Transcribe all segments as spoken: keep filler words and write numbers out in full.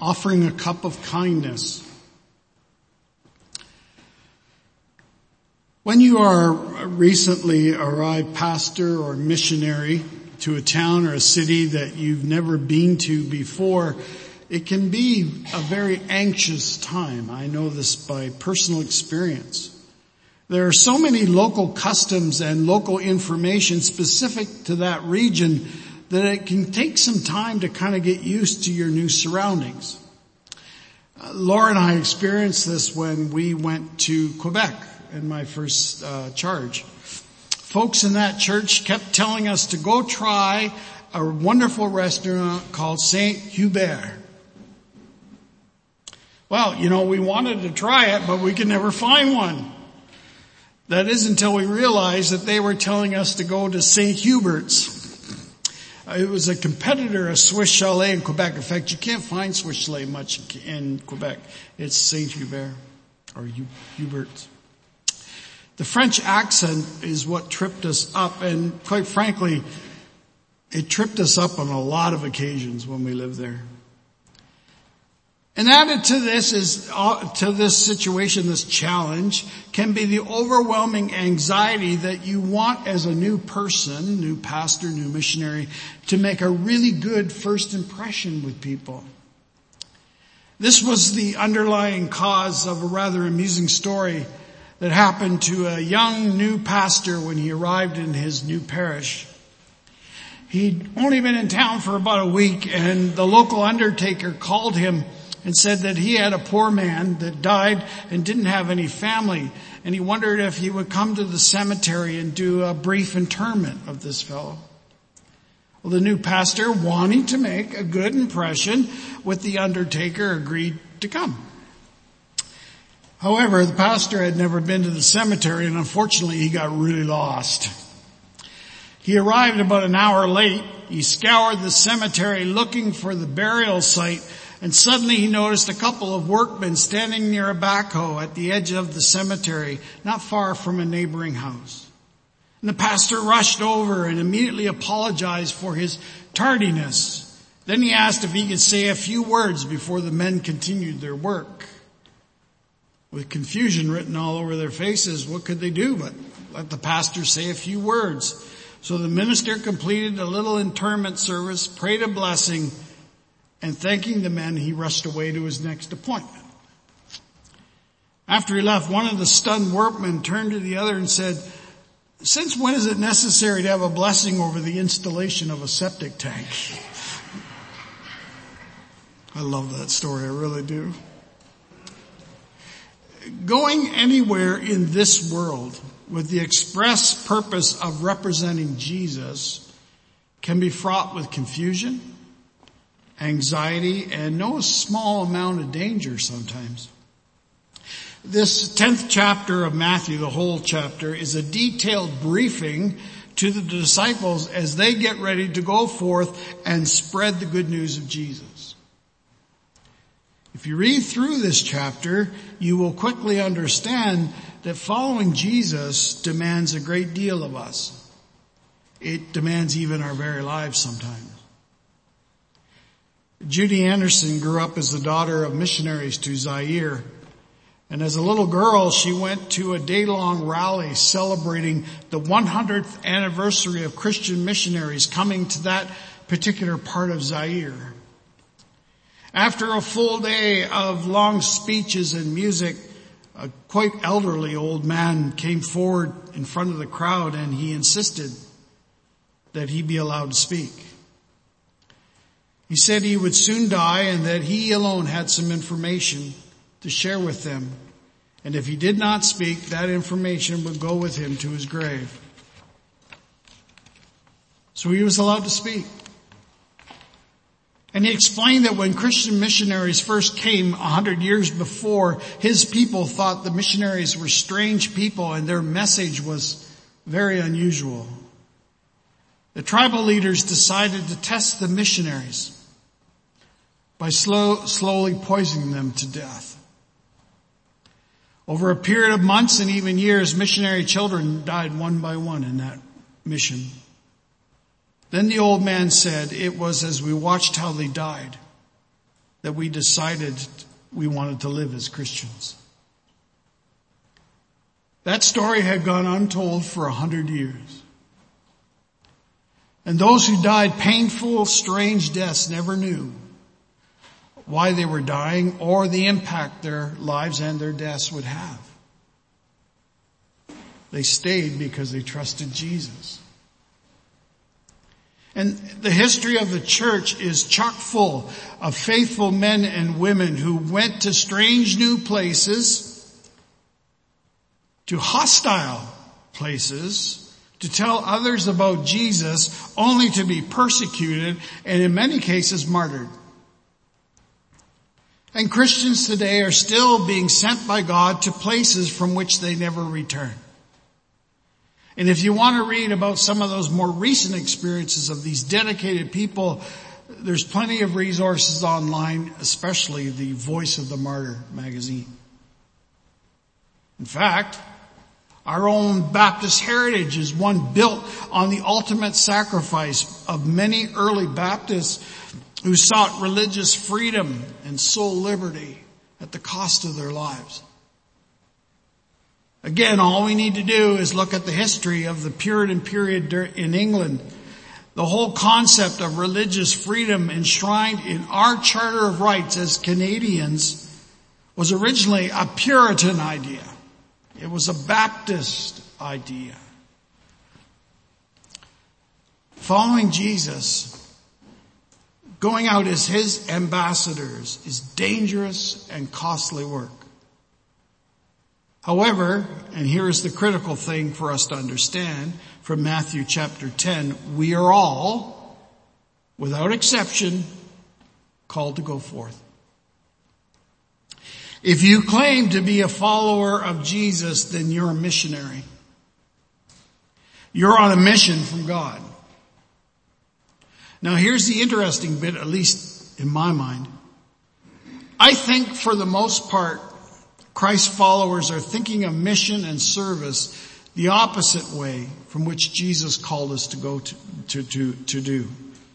offering a cup of kindness. When you are a recently arrived pastor or missionary to a town or a city that you've never been to before, it can be a very anxious time. I know this by personal experience. There are so many local customs and local information specific to that region that it can take some time to kind of get used to your new surroundings. Uh, Laura and I experienced this when we went to Quebec in my first uh, charge. Folks in that church kept telling us to go try a wonderful restaurant called Saint Hubert. Well, you know, we wanted to try it, but we could never find one. That is until we realized that they were telling us to go to Saint Hubert's. It was a competitor of Swiss Chalet in Quebec. In fact, you can't find Swiss Chalet much in Quebec. It's Saint Hubert or Hubert's. The French accent is what tripped us up, and quite frankly, it tripped us up on a lot of occasions when we lived there. And added to this is, uh, to this situation, this challenge, can be the overwhelming anxiety that you want as a new person, new pastor, new missionary, to make a really good first impression with people. This was the underlying cause of a rather amusing story that happened to a young new pastor when he arrived in his new parish. He'd only been in town for about a week, and the local undertaker called him and said that he had a poor man that died and didn't have any family, and he wondered if he would come to the cemetery and do a brief interment of this fellow. Well, the new pastor, wanting to make a good impression with the undertaker, agreed to come. However, the pastor had never been to the cemetery, and unfortunately he got really lost. He arrived about an hour late. He scoured the cemetery looking for the burial site, and suddenly he noticed a couple of workmen standing near a backhoe at the edge of the cemetery, not far from a neighboring house. And the pastor rushed over and immediately apologized for his tardiness. Then he asked if he could say a few words before the men continued their work. With confusion written all over their faces, what could they do but let the pastor say a few words? So the minister completed a little interment service, prayed a blessing, and thanking the men, he rushed away to his next appointment. After he left, one of the stunned workmen turned to the other and said, "Since when is it necessary to have a blessing over the installation of a septic tank?" I love that story, I really do. Going anywhere in this world with the express purpose of representing Jesus can be fraught with confusion, anxiety, and no small amount of danger sometimes. This tenth chapter of Matthew, the whole chapter, is a detailed briefing to the disciples as they get ready to go forth and spread the good news of Jesus. If you read through this chapter, you will quickly understand that following Jesus demands a great deal of us. It demands even our very lives sometimes. Judy Anderson grew up as the daughter of missionaries to Zaire. And as a little girl, she went to a day-long rally celebrating the one hundredth anniversary of Christian missionaries coming to that particular part of Zaire. After a full day of long speeches and music, a quite elderly old man came forward in front of the crowd, and he insisted that he be allowed to speak. He said he would soon die and that he alone had some information to share with them. And if he did not speak, that information would go with him to his grave. So he was allowed to speak. And he explained that when Christian missionaries first came a hundred years before, his people thought the missionaries were strange people and their message was very unusual. The tribal leaders decided to test the missionaries by slow, slowly poisoning them to death. Over a period of months and even years, missionary children died one by one in that mission. Then the old man said, "It was as we watched how they died that we decided we wanted to live as Christians. That story had gone untold for a hundred years. And those who died painful, strange deaths never knew why they were dying or the impact their lives and their deaths would have. They stayed because they trusted Jesus. And the history of the church is chock full of faithful men and women who went to strange new places, to hostile places, to tell others about Jesus, only to be persecuted and in many cases martyred. And Christians today are still being sent by God to places from which they never return. And if you want to read about some of those more recent experiences of these dedicated people, there's plenty of resources online, especially the Voice of the Martyr magazine. In fact, our own Baptist heritage is one built on the ultimate sacrifice of many early Baptists who sought religious freedom and soul liberty at the cost of their lives. Again, all we need to do is look at the history of the Puritan period in England. The whole concept of religious freedom enshrined in our Charter of Rights as Canadians was originally a Puritan idea. It was a Baptist idea. Following Jesus, going out as his ambassadors, is dangerous and costly work. However, and here is the critical thing for us to understand from Matthew chapter ten, we are all, without exception, called to go forth. If you claim to be a follower of Jesus, then you're a missionary. You're on a mission from God. Now here's the interesting bit, at least in my mind. I think for the most part, Christ's followers are thinking of mission and service the opposite way from which Jesus called us to go to, to, to, to do.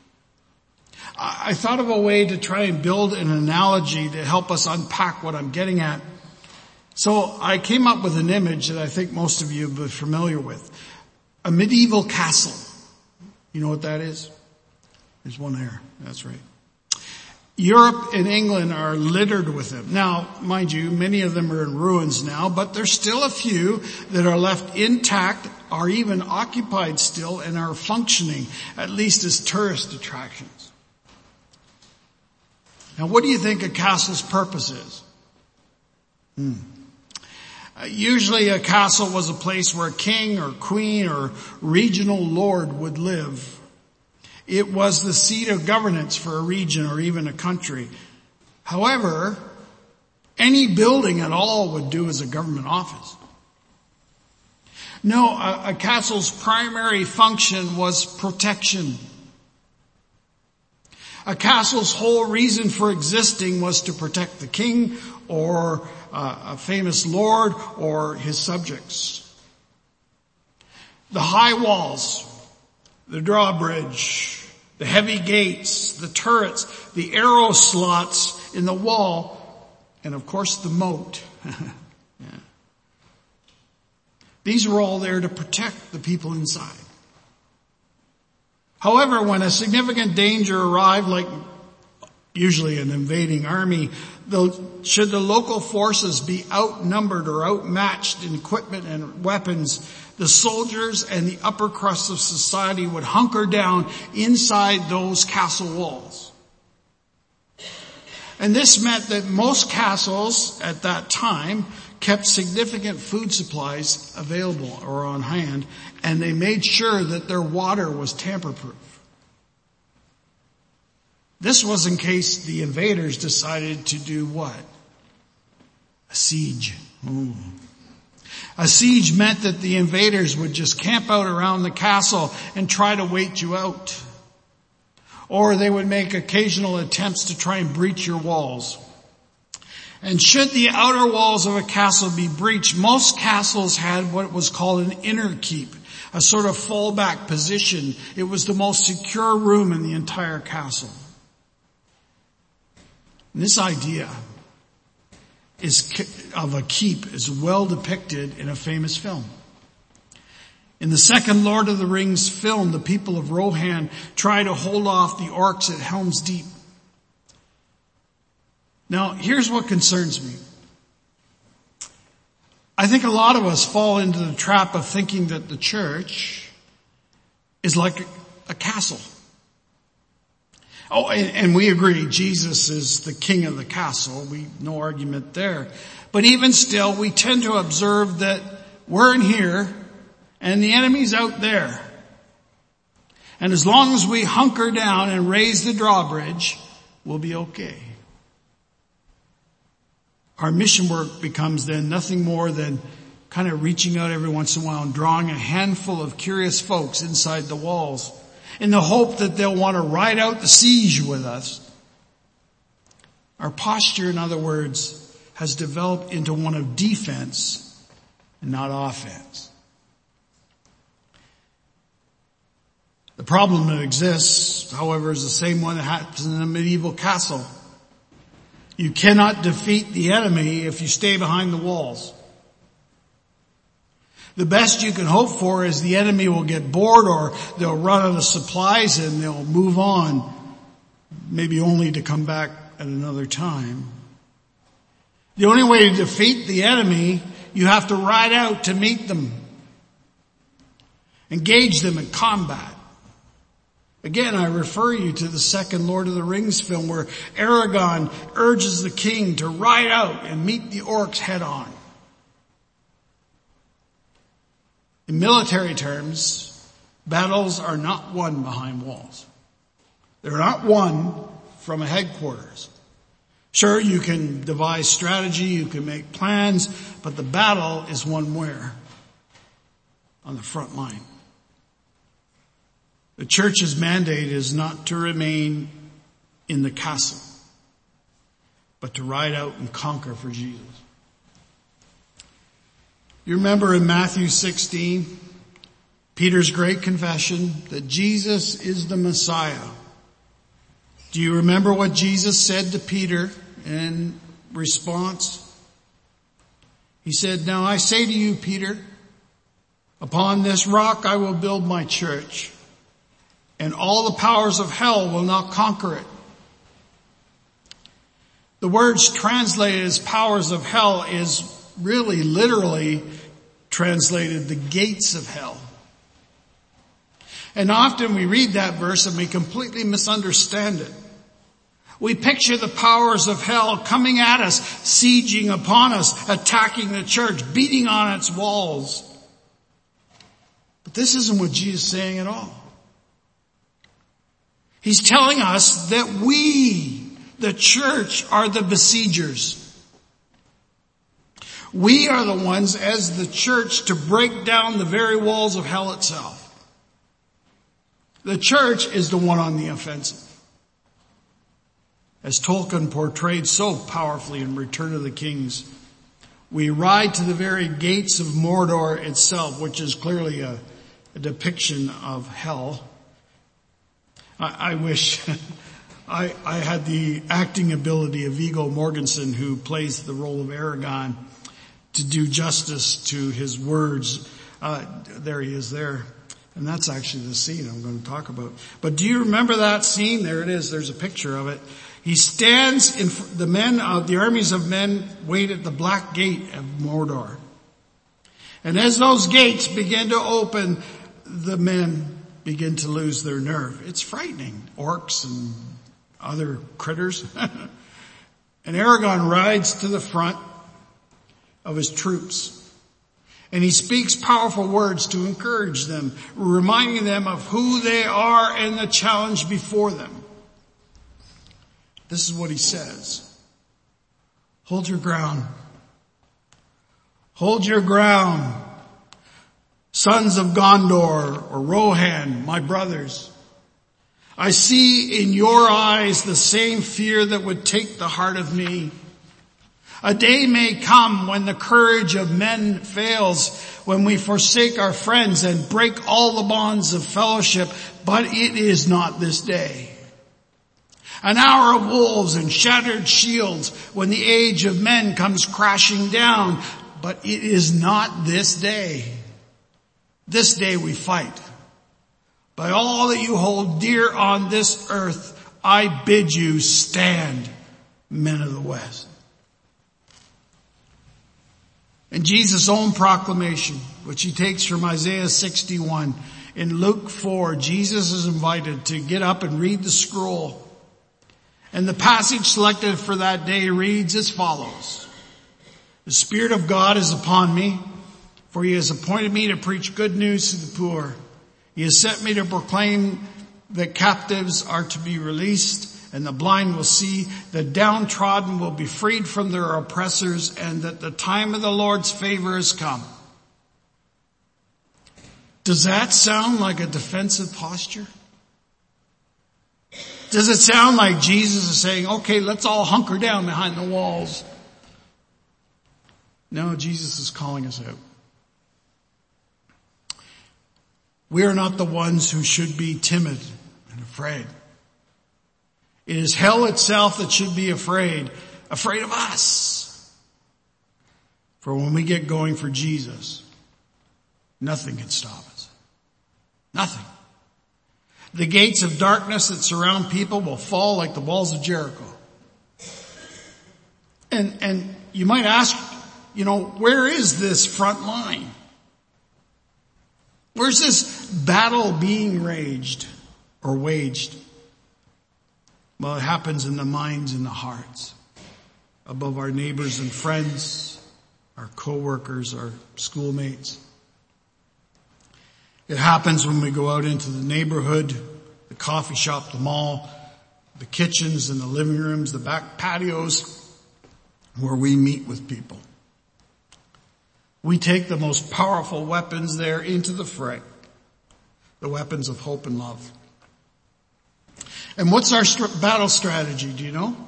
I thought of a way to try and build an analogy to help us unpack what I'm getting at. So I came up with an image that I think most of you will be familiar with. A medieval castle. You know what that is? There's one there. That's right. Europe and England are littered with them. Now, mind you, many of them are in ruins now, but there's still a few that are left intact, are even occupied still, and are functioning, at least as tourist attractions. Now, what do you think a castle's purpose is? Hmm. Uh, usually a castle was a place where a king or queen or regional lord would live. It was the seat of governance for a region or even a country. However, any building at all would do as a government office. No, a, a castle's primary function was protection. A castle's whole reason for existing was to protect the king or uh, a famous lord or his subjects. The high walls, the drawbridge, the heavy gates, the turrets, the arrow slots in the wall, and of course the moat. Yeah. These were all there to protect the people inside. However, when a significant danger arrived, like usually an invading army, the, should the local forces be outnumbered or outmatched in equipment and weapons, the soldiers and the upper crust of society would hunker down inside those castle walls. And this meant that most castles at that time kept significant food supplies available or on hand, and they made sure that their water was tamper-proof. This was in case the invaders decided to do what? A siege. Ooh. A siege meant that the invaders would just camp out around the castle and try to wait you out. Or they would make occasional attempts to try and breach your walls. And should the outer walls of a castle be breached, most castles had what was called an inner keep, a sort of fallback position. It was the most secure room in the entire castle. And this idea is of a keep is well depicted in a famous film. In the second Lord of the Rings film, the people of Rohan try to hold off the orcs at Helm's Deep. Now, here's what concerns me. I think a lot of us fall into the trap of thinking that the church is like a castle. Oh, and, and we agree, Jesus is the king of the castle. We, no argument there. But even still, we tend to observe that we're in here and the enemy's out there. And as long as we hunker down and raise the drawbridge, we'll be okay. Our mission work becomes then nothing more than kind of reaching out every once in a while and drawing a handful of curious folks inside the walls in the hope that they'll want to ride out the siege with us. Our posture, in other words, has developed into one of defense and not offense. The problem that exists, however, is the same one that happens in a medieval castle. You cannot defeat the enemy if you stay behind the walls. The best you can hope for is the enemy will get bored or they'll run out of supplies and they'll move on, maybe only to come back at another time. The only way to defeat the enemy, you have to ride out to meet them. Engage them in combat. Again, I refer you to the second Lord of the Rings film where Aragorn urges the king to ride out and meet the orcs head on. In military terms, battles are not won behind walls. They're not won from a headquarters. Sure, you can devise strategy, you can make plans, but the battle is won where? On the front line. The church's mandate is not to remain in the castle, but to ride out and conquer for Jesus. You remember in Matthew sixteen, Peter's great confession that Jesus is the Messiah. Do you remember what Jesus said to Peter in response? He said, "Now I say to you, Peter, upon this rock I will build my church, and all the powers of hell will not conquer it." The words translated as powers of hell is really literally translated the gates of hell. And often we read that verse and we completely misunderstand it. We picture the powers of hell coming at us, sieging upon us, attacking the church, beating on its walls. But this isn't what Jesus is saying at all. He's telling us that we, the church, are the besiegers. We are the ones as the church to break down the very walls of hell itself. The church is the one on the offensive. As Tolkien portrayed so powerfully in Return of the Kings, we ride to the very gates of Mordor itself, which is clearly a, a depiction of hell. I, I wish I, I had the acting ability of Viggo Mortensen, who plays the role of Aragorn, to do justice to his words. Uh, there he is there. And that's actually the scene I'm going to talk about. But do you remember that scene? There it is. There's a picture of it. He stands in the men of the armies of men wait at the black gate of Mordor. And as those gates begin to open, the men begin to lose their nerve. It's frightening. Orcs and other critters. And Aragorn rides to the front of his troops. And he speaks powerful words to encourage them, reminding them of who they are and the challenge before them. This is what he says. Hold your ground. Hold your ground. Sons of Gondor or Rohan, my brothers. I see in your eyes the same fear that would take the heart of me. A day may come when the courage of men fails, when we forsake our friends and break all the bonds of fellowship, but it is not this day. An hour of wolves and shattered shields when the age of men comes crashing down. But it is not this day. This day we fight. By all that you hold dear on this earth, I bid you stand, men of the West. In Jesus' own proclamation, which he takes from Isaiah sixty-one, in Luke four, Jesus is invited to get up and read the scroll. And the passage selected for that day reads as follows. The Spirit of God is upon me, for he has appointed me to preach good news to the poor. He has sent me to proclaim that captives are to be released, and the blind will see, the downtrodden will be freed from their oppressors, and that the time of the Lord's favor has come. Does that sound like a defensive posture? Does it sound like Jesus is saying, okay, let's all hunker down behind the walls? No, Jesus is calling us out. We are not the ones who should be timid and afraid. It is hell itself that should be afraid, afraid of us. For when we get going for Jesus, nothing can stop us. Nothing. The gates of darkness that surround people will fall like the walls of Jericho. And, and you might ask, you know, where is this front line? Where's this battle being raged or waged? Well, it happens in the minds and the hearts above our neighbors and friends, our co-workers, our schoolmates. It happens when we go out into the neighborhood, the coffee shop, the mall, the kitchens and the living rooms, the back patios, where we meet with people. We take the most powerful weapons there into the fray, the weapons of hope and love. And what's our st- battle strategy, do you know?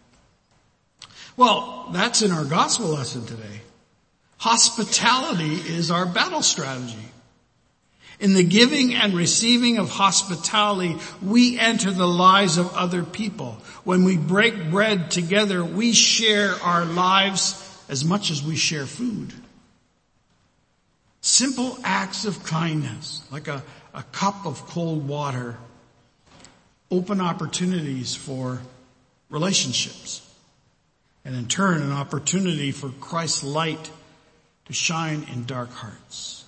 Well, that's in our gospel lesson today. Hospitality is our battle strategy. In the giving and receiving of hospitality, we enter the lives of other people. When we break bread together, we share our lives as much as we share food. Simple acts of kindness, like a, a cup of cold water, open opportunities for relationships. And in turn, an opportunity for Christ's light to shine in dark hearts.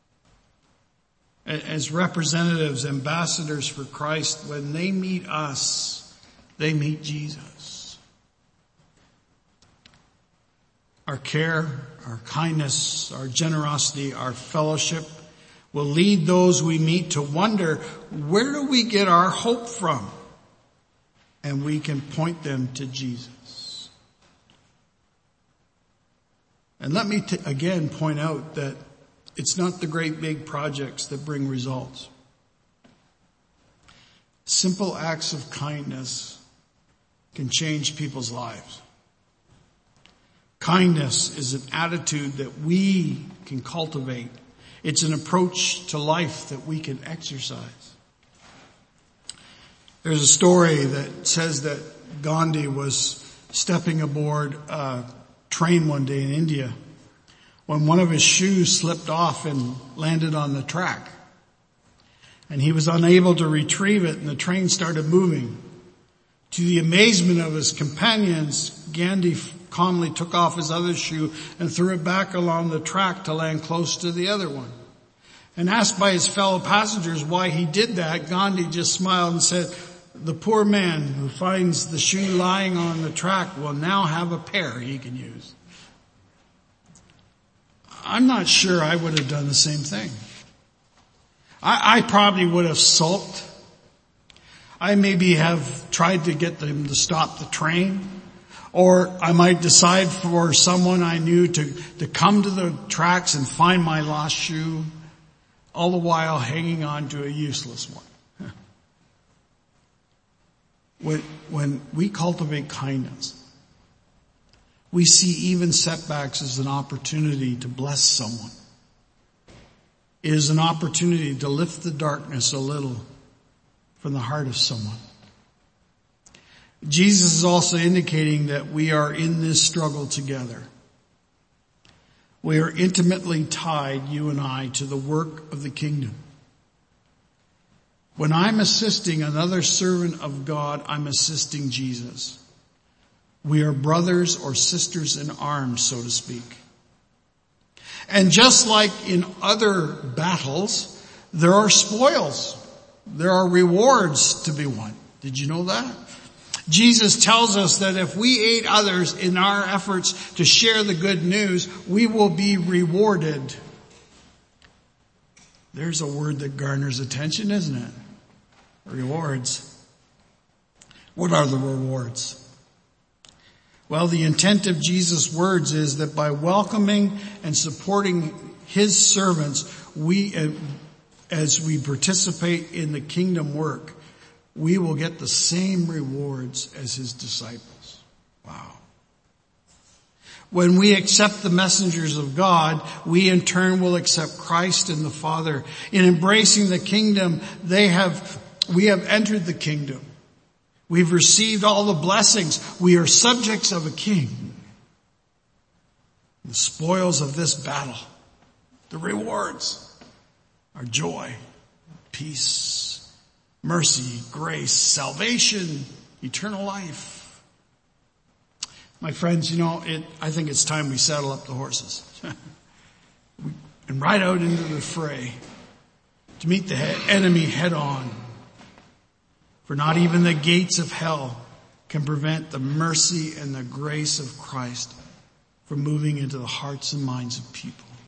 As representatives, ambassadors for Christ, when they meet us, they meet Jesus. Our care, our kindness, our generosity, our fellowship will lead those we meet to wonder, where do we get our hope from? And we can point them to Jesus. And let me t- again point out that it's not the great big projects that bring results. Simple acts of kindness can change people's lives. Kindness is an attitude that we can cultivate. It's an approach to life that we can exercise. There's a story that says that Gandhi was stepping aboard a train one day in India when one of his shoes slipped off and landed on the track. And he was unable to retrieve it, and the train started moving. To the amazement of his companions, Gandhi calmly took off his other shoe and threw it back along the track to land close to the other one. And asked by his fellow passengers why he did that, Gandhi just smiled and said, the poor man who finds the shoe lying on the track will now have a pair he can use. I'm not sure I would have done the same thing. I, I probably would have sulked. I maybe have tried to get them to stop the train. Or I might decide for someone I knew to, to come to the tracks and find my lost shoe, all the while hanging on to a useless one. When, when we cultivate kindness, we see even setbacks as an opportunity to bless someone. It is an opportunity to lift the darkness a little from the heart of someone. Jesus is also indicating that we are in this struggle together. We are intimately tied, you and I, to the work of the kingdom. When I'm assisting another servant of God, I'm assisting Jesus. We are brothers or sisters in arms, so to speak. And just like in other battles, there are spoils. There are rewards to be won. Did you know that? Jesus tells us that if we aid others in our efforts to share the good news, we will be rewarded. There's a word that garners attention, isn't it? Rewards. What are the rewards? Well, the intent of Jesus' words is that by welcoming and supporting his servants, we, as we participate in the kingdom work, we will get the same rewards as his disciples. Wow. When we accept the messengers of God, we in turn will accept Christ and the Father. In embracing the kingdom, they have, we have entered the kingdom. We've received all the blessings. We are subjects of a king. The spoils of this battle, the rewards, are joy, peace, mercy, grace, salvation, eternal life. My friends, you know, it, I think it's time we saddle up the horses and ride out into the fray to meet the enemy head on. For not even the gates of hell can prevent the mercy and the grace of Christ from moving into the hearts and minds of people.